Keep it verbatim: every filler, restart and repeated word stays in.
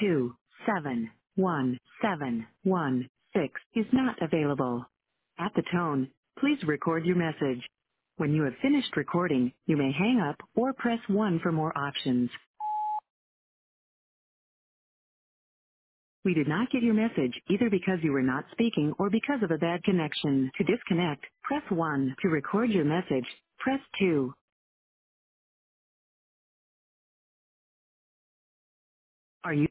two seven one seven one six is not available. At the tone, please record your message. When you have finished recording, you may hang up or press one for more options. We did not get your message either because you were not speaking or because of a bad connection. To disconnect, press one. To record your message, press two. Are you